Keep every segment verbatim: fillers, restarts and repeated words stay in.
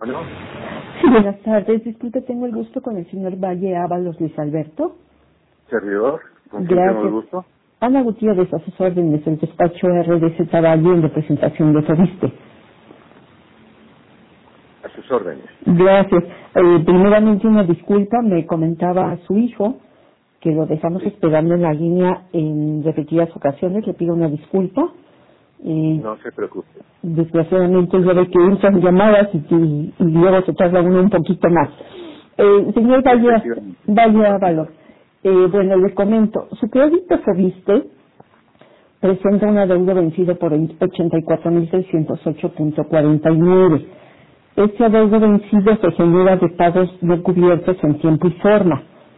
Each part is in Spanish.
Bueno, Sí, buenas tardes. Disculpe, tengo el gusto con el señor Valle Ábalos Luis Alberto. servidor, con quien tengo el Gracias. gusto. Ana Gutiérrez, a sus órdenes, el despacho R D Z Valle en representación de Fobiste. A sus órdenes. Gracias. Eh, primeramente una disculpa, me comentaba a su hijo que lo dejamos Sí. esperando en la línea en repetidas ocasiones, le pido una disculpa. Eh, No se preocupe. desgraciadamente ya ve que entran llamadas y, y, y luego se tarda uno un poquito más. Eh, señor Valle, Efectivamente. Valle Ábalos, eh, bueno, le comento, su crédito Fobiste presenta un adeudo vencido por ochenta y cuatro mil seiscientos ocho punto cuarenta y nueve. Este adeudo vencido se genera de pagos no cubiertos en tiempo y forma.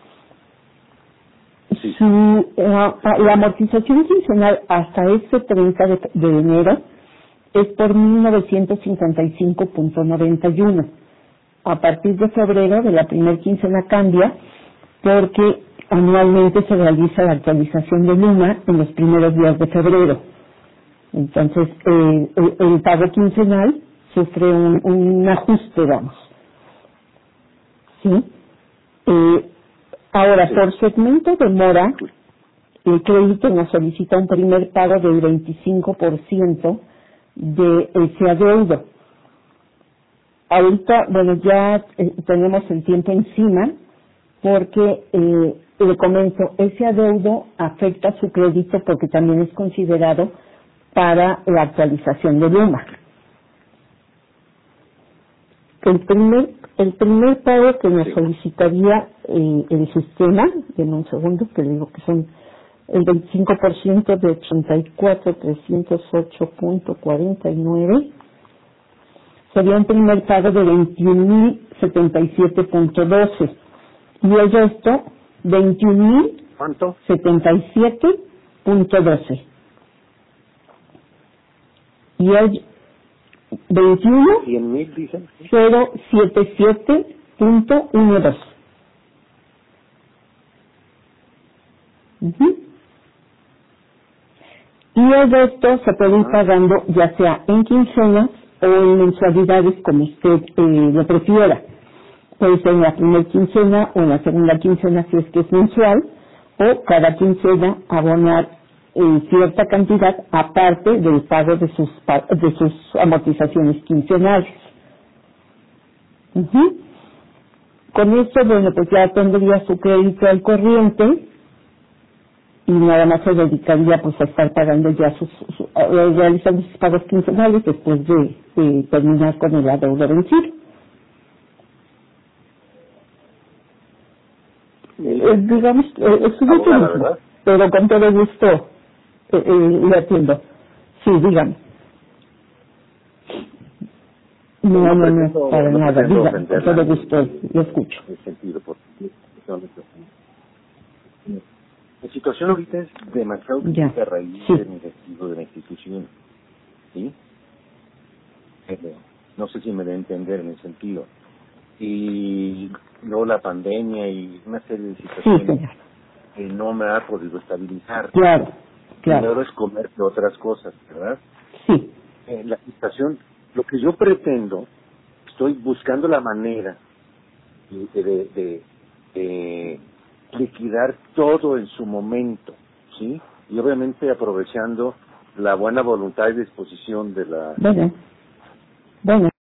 Sí. Su, la, la amortización quincenal hasta este treinta de, de enero es por mil novecientos cincuenta y cinco punto noventa y uno. A partir de febrero, de la primer quincena cambia, porque anualmente se realiza la actualización de Luma en los primeros días de febrero. Entonces, eh, el, el pago quincenal sufre un, un ajuste, vamos. ¿Sí? Eh, ahora, Sí. por segmento de mora, el crédito nos solicita un primer pago del veinticinco por ciento de ese adeudo. Ahorita, bueno, ya eh, tenemos el tiempo encima porque, eh, le comento, ese adeudo afecta su crédito porque también es considerado para la actualización de Luma. El primer, el primer pago que nos Sí. solicitaría eh, el sistema, en un segundo que le digo que son el veinticinco por ciento de ochenta y cuatro mil trescientos ocho punto cuarenta y nueve, sería un primer pago de veintiún mil setenta y siete punto doce y el resto veintiún mil ¿Cuánto? setenta y siete punto doce y el veintiuno ¿Cien mil dicen? Sí. cero setenta y siete punto doce. Ujú. Y el resto se puede ir Ah, pagando ya sea en quincenas o en mensualidades como usted eh, lo prefiera. Puede ser en la primera quincena o en la segunda quincena si es que es mensual, o cada quincena abonar eh, cierta cantidad aparte del pago de sus, pa- de sus amortizaciones quincenales. Ujú. Con esto, bueno, pues ya tendría su crédito al corriente y nada más se dedicaría pues a estar pagando ya sus, su- a- a realizando sus pagos quincenales después de, de terminar con el adeudo vencido. Eh, digamos, eh, estudio abogada, turismo, ¿verdad? pero con todo gusto eh, eh, le atiendo. Sí, dígame. No, No no, no, pretendo, para no nada, pretendo dígame, con ofenderla todo ni, gusto ni lo escucho. en ese sentido, porque la situación ahorita es demasiado Ya, crítica a raíz sí, de mi despido de la institución, ¿sí? Eh, No sé si me da a entender en ese sentido. Y luego la pandemia y una serie de sí, situaciones señor. que no me ha podido estabilizar. Claro, Primero claro, es comer que otras cosas, ¿verdad? sí, Eh, la situación, lo que yo pretendo, estoy buscando la manera de, de, de- de liquidar todo en su momento, ¿sí? Y obviamente aprovechando la buena voluntad y disposición de la bueno, bueno.